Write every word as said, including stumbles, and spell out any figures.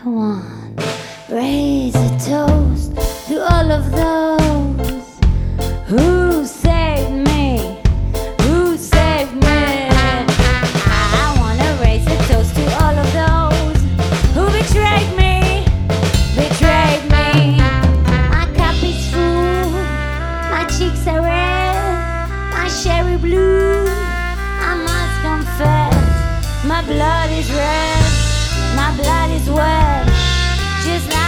Come on, raise a toast to all of those who saved me, who saved me. I wanna raise a toast to all of those who betrayed me, betrayed me. My cup is full, my cheeks are red, my cherry blue. I must confess, my blood is red, my blood is wet, just like